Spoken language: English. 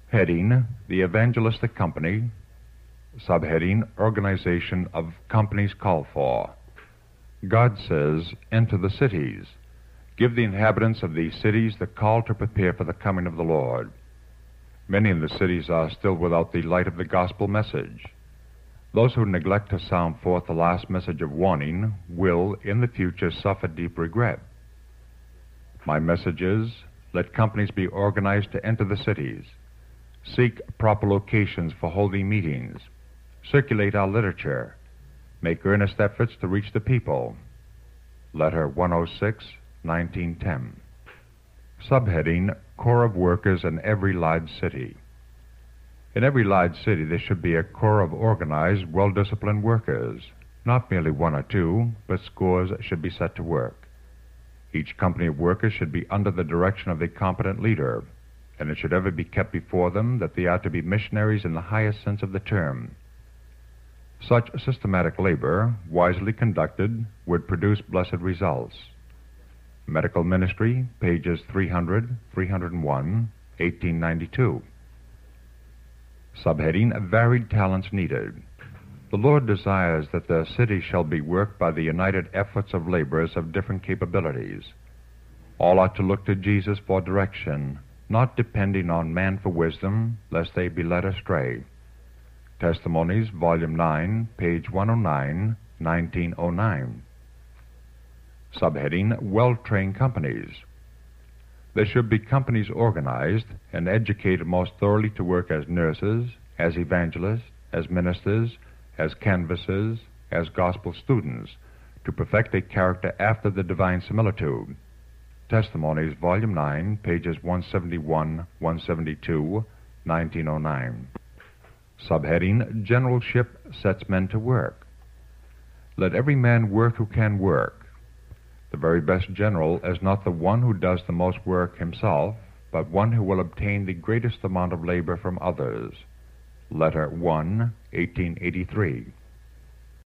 Heading, The Evangelistic Company. Subheading, Organization of Companies Called For. God says, enter the cities. Give the inhabitants of these cities the call to prepare for the coming of the Lord. Many in the cities are still without the light of the gospel message. Those who neglect to sound forth the last message of warning will, in the future, suffer deep regret. My message is, let companies be organized to enter the cities. Seek proper locations for holding meetings. Circulate our literature. Make earnest efforts to reach the people. Letter 106, 1910. Subheading, Corps of Workers in Every Large City. In every large city there should be a corps of organized, well-disciplined workers. Not merely one or two, but scores should be set to work. Each company of workers should be under the direction of a competent leader, and it should ever be kept before them that they are to be missionaries in the highest sense of the term. Such systematic labor, wisely conducted, would produce blessed results. Medical Ministry, pages 300, 301, 1892. Subheading, Varied Talents Needed. The Lord desires that the city shall be worked by the united efforts of laborers of different capabilities. All ought to look to Jesus for direction, not depending on man for wisdom, lest they be led astray. Testimonies, Volume 9, page 109, 1909. Subheading, Well-Trained Companies. There should be companies organized and educated most thoroughly to work as nurses, as evangelists, as ministers, as canvassers, as gospel students, to perfect a character after the divine similitude. Testimonies, Volume 9, pages 171, 172, 1909. Subheading, Generalship Sets Men to Work. Let every man work who can work. The very best general is not the one who does the most work himself, but one who will obtain the greatest amount of labor from others. Letter 1, 1883.